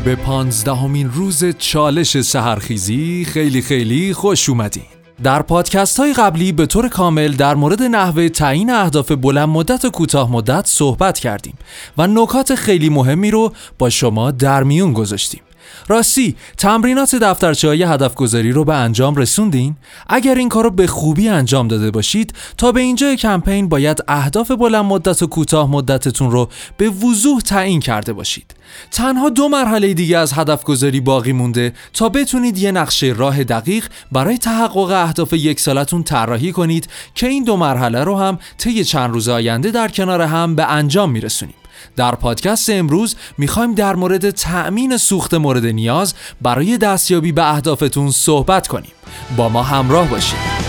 به 15مین روز چالش سحرخیزی خیلی خوش اومدین. در پادکست های قبلی به طور کامل در مورد نحوه تعیین اهداف بلند مدت و کوتاه مدت صحبت کردیم و نکات خیلی مهمی رو با شما در میون گذاشتیم. راستی تمرینات دفترچه‌های هدف گذاری رو به انجام رسوندین؟ اگر این کارو به خوبی انجام داده باشید تا به اینجای کمپین باید اهداف بلند مدت و کوتاه مدتتون رو به وضوح تعیین کرده باشید. تنها 2 مرحله دیگه از هدف گذاری باقی مونده تا بتونید یه نقشه راه دقیق برای تحقق اهداف 1 سالتون طراحی کنید که این 2 مرحله رو هم طی چند روز آینده در کنار هم به انجام میرسونیم. در پادکست امروز میخوایم در مورد تأمین سوخت مورد نیاز برای دستیابی به اهدافتون صحبت کنیم. با ما همراه باشید.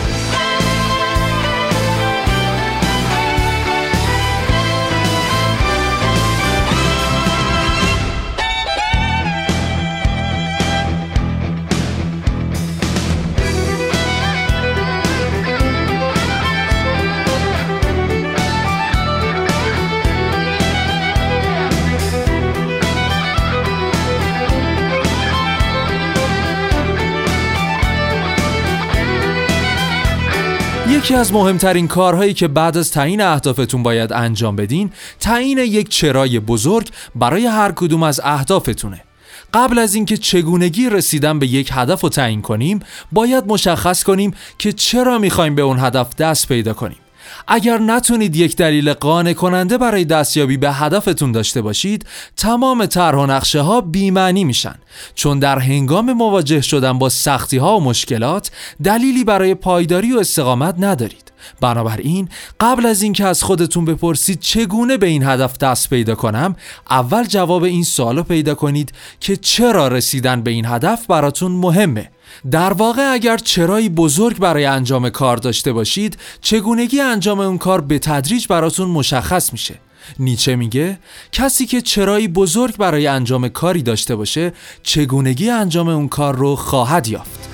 یکی از مهمترین کارهایی که بعد از تعیین اهدافتون باید انجام بدین، تعیین یک چرای بزرگ برای هر کدوم از اهدافتونه. قبل از اینکه چگونگی رسیدن به یک هدف رو تعیین کنیم، باید مشخص کنیم که چرا میخوایم به اون هدف دست پیدا کنیم. اگر نتونید یک دلیل قانع کننده برای دستیابی به هدفتون داشته باشید، تمام طرح و نقشه ها بی‌معنی میشن، چون در هنگام مواجه شدن با سختی ها و مشکلات دلیلی برای پایداری و استقامت ندارید. بنابراین قبل از اینکه از خودتون بپرسید چگونه به این هدف دست پیدا کنم، اول جواب این سوالو پیدا کنید که چرا رسیدن به این هدف براتون مهمه. در واقع اگر چرایی بزرگ برای انجام کار داشته باشید، چگونگی انجام اون کار به تدریج براتون مشخص میشه. نیچه میگه کسی که چرایی بزرگ برای انجام کاری داشته باشه، چگونگی انجام اون کار رو خواهد یافت.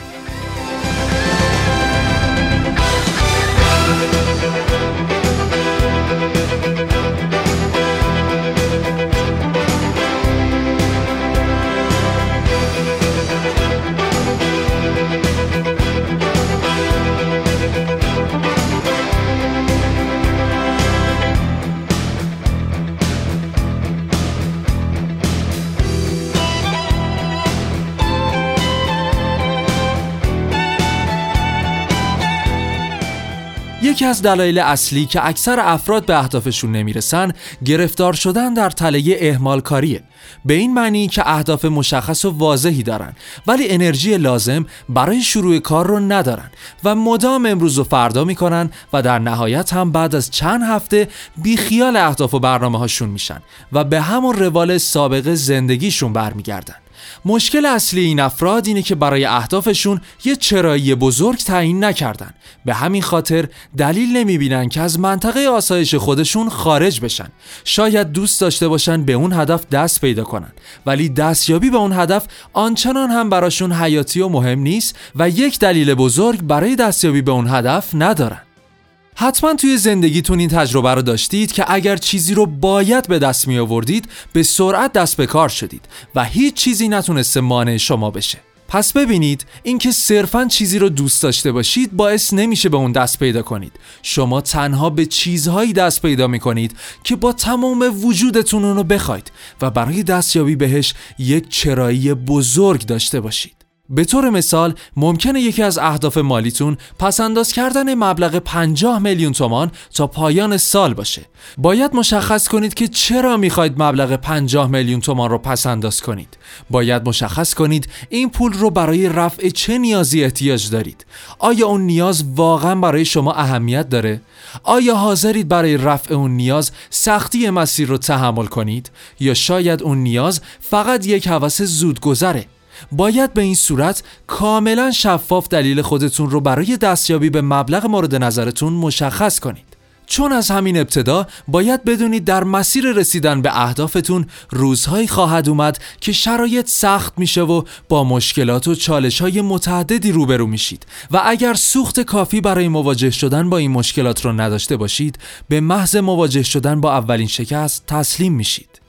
یکی از دلایل اصلی که اکثر افراد به اهدافشون نمیرسن، گرفتار شدن در تله اهمال کاریه. به این معنی که اهداف مشخص و واضحی دارن ولی انرژی لازم برای شروع کار رو ندارن و مدام امروز و فردا میکنن و در نهایت هم بعد از چند هفته بیخیال اهداف و برنامه هاشون میشن و به همون روال سابق زندگیشون برمیگردن. مشکل اصلی این افراد اینه که برای اهدافشون یه چرایی بزرگ تعیین نکردن. به همین خاطر دلیل نمیبینن که از منطقه آسایش خودشون خارج بشن. شاید دوست داشته باشن به اون هدف دست پیدا کنن، ولی دستیابی به اون هدف آنچنان هم براشون حیاتی و مهم نیست و یک دلیل بزرگ برای دستیابی به اون هدف ندارن. حتما توی زندگیتون این تجربه رو داشتید که اگر چیزی رو باید به دست می آوردید، به سرعت دست به کار شدید و هیچ چیزی نتونسته مانع شما بشه. پس ببینید، اینکه صرفاً چیزی رو دوست داشته باشید باعث نمیشه به اون دست پیدا کنید. شما تنها به چیزهایی دست پیدا میکنید که با تمام وجودتون اون رو بخواید و برای دستیابی بهش یک چرایی بزرگ داشته باشید. به طور مثال ممکنه یکی از اهداف مالیتون پس‌انداز کردن مبلغ 50 میلیون تومان تا پایان سال باشه. باید مشخص کنید که چرا میخواید مبلغ 50 میلیون تومان رو پس‌انداز کنید. باید مشخص کنید این پول رو برای رفع چه نیازی احتیاج دارید. آیا اون نیاز واقعا برای شما اهمیت داره؟ آیا حاضرید برای رفع اون نیاز سختی مسیر رو تحمل کنید؟ یا شاید اون نیاز فقط یک هوس زودگذره؟ باید به این صورت کاملا شفاف دلیل خودتون رو برای دستیابی به مبلغ مورد نظرتون مشخص کنید. چون از همین ابتدا باید بدونید در مسیر رسیدن به اهدافتون روزهایی خواهد اومد که شرایط سخت میشه و با مشکلات و چالش‌های متعددی روبرو میشید و اگر سوخت کافی برای مواجه شدن با این مشکلات رو نداشته باشید، به محض مواجه شدن با اولین شکست تسلیم میشید.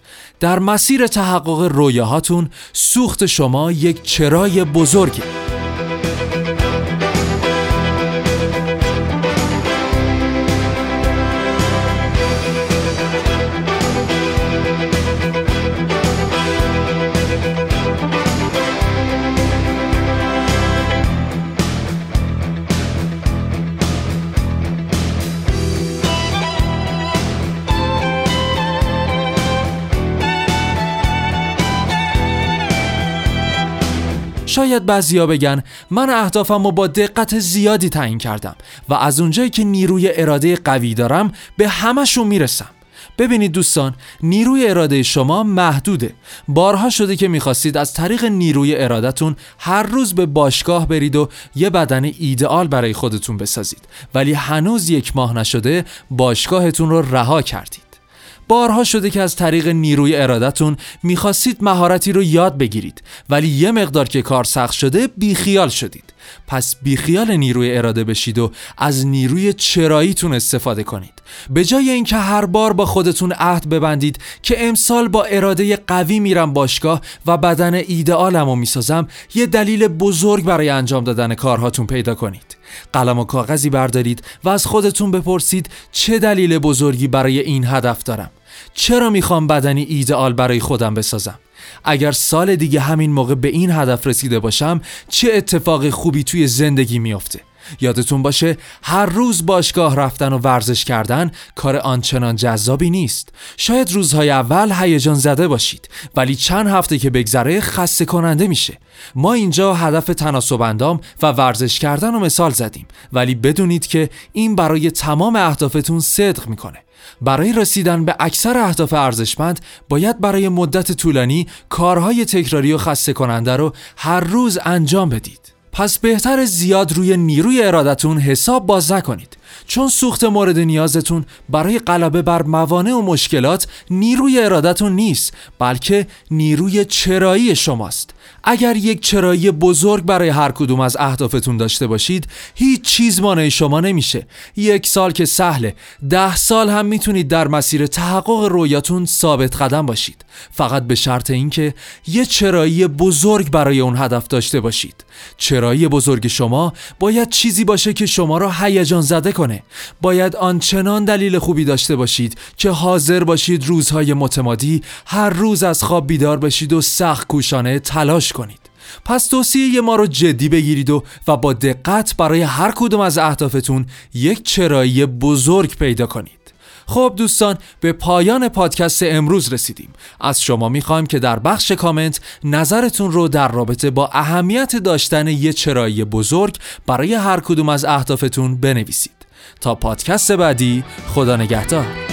در مسیر تحقق رویاهاتون سوخت شما یک چرای بزرگه. شاید بعضیا بگن من اهدافمو با دقت زیادی تعیین کردم و از اونجایی که نیروی اراده قوی دارم به همشون میرسم. ببینید دوستان، نیروی اراده شما محدوده. بارها شده که میخواستید از طریق نیروی ارادتون هر روز به باشگاه برید و یه بدن ایدئال برای خودتون بسازید، ولی هنوز 1 ماه نشده باشگاهتون رو رها کردید. بارها شده که از طریق نیروی ارادتون میخواستید مهارتی رو یاد بگیرید، ولی یه مقدار که کار سخت شده بیخیال شدید. پس بیخیال نیروی اراده بشید و از نیروی چراییتون استفاده کنید. به جای اینکه هر بار با خودتون عهد ببندید که امسال با اراده قوی میرم باشگاه و بدن ایدئالمو میسازم، یه دلیل بزرگ برای انجام دادن کارهاتون پیدا کنید. قلم و کاغذی بردارید و از خودتون بپرسید چه دلیل بزرگی برای این هدف دارم؟ چرا میخوام بدنی ایدئال برای خودم بسازم؟ اگر سال دیگه همین موقع به این هدف رسیده باشم چه اتفاق خوبی توی زندگی میفته؟ یادتون باشه هر روز باشگاه رفتن و ورزش کردن کار آنچنان جذابی نیست. شاید روزهای اول هیجان زده باشید، ولی چند هفته که بگذره خسته کننده میشه. ما اینجا هدف تناسب اندام و ورزش کردن رو مثال زدیم، ولی بدونید که این برای تمام اهدافتون صدق میکنه. برای رسیدن به اکثر اهداف ارزشمند باید برای مدت طولانی کارهای تکراری و خسته کننده رو هر روز انجام بدید. پس بهتر زیاد روی نیروی ارادتون حساب باز نکنید، چون سوخت مورد نیازتون برای غلبه بر موانع و مشکلات نیروی ارادتون نیست، بلکه نیروی چرایی شماست. اگر یک چرایی بزرگ برای هر کدوم از اهدافتون داشته باشید، هیچ چیز مانع شما نمیشه. 1 سال که سهله، 10 سال هم میتونید در مسیر تحقق رویاتون ثابت قدم باشید، فقط به شرط اینکه یه چرایی بزرگ برای اون هدف داشته باشید. چرایی بزرگ شما باید چیزی باشه که شما را هیجان زده کنه. باید آنچنان دلیل خوبی داشته باشید که حاضر باشید روزهای متمادی هر روز از خواب بیدار بشید و سخت کوشانه تلاش کنید. پس توصیه ما رو جدی بگیرید و با دقت برای هر کدوم از اهدافتون یک چرایی بزرگ پیدا کنید. خب دوستان، به پایان پادکست امروز رسیدیم. از شما میخوایم که در بخش کامنت نظرتون رو در رابطه با اهمیت داشتن یک چرایی بزرگ برای هر کدوم از اهدافتون بنویسید. تا پادکست بعدی، خدا نگهدار.